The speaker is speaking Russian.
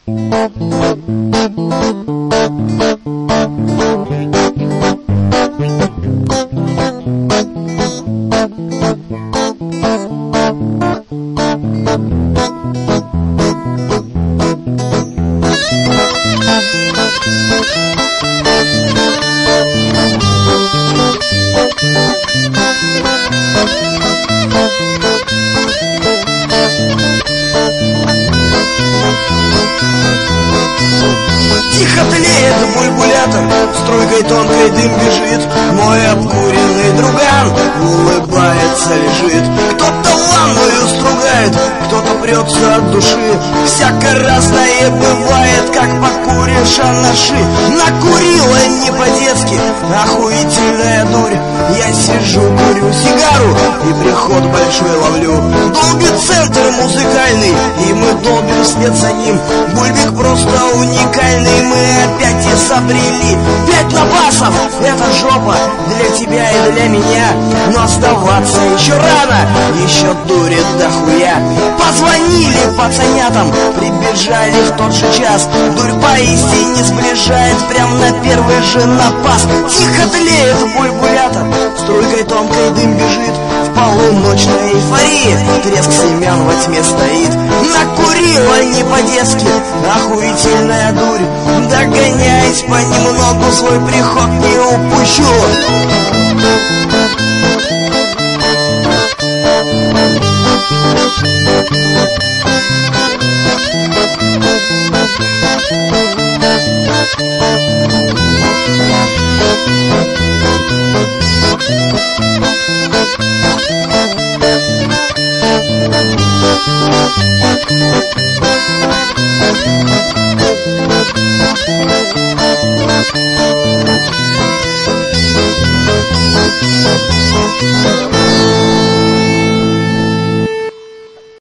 Тихо тлеет бульбулятор, струйкой тонкой дым бежит. Мой обкуренный друган улыбается, лежит. Кто-то ванную стругает, кто-то прется от души. Всяко разное бывает, как покуришь анаши. Накурила не по-детски, охуительная дурь. Я сижу, курю сигару и приход большой ловлю. Долбит центр музыкальный, и мы долбим вслед за ним. Бульбик просто уникальный, мы опять изобрели. 5 набасов, это жопа для тебя и для меня. Но сдаваться еще рано, еще дурит дохуя. Позвонили пацанятам, прибежали в тот же час. Дурь поистине сближает, прям на первый же напас. Тихо тлеет бульбулятор, струйкой тонкой дым бежит. В полуночной эйфории треск семян во тьме стоит. Накурила не по-детски, охуительная дурь. Догоняясь понемногу, свой приход не упущу.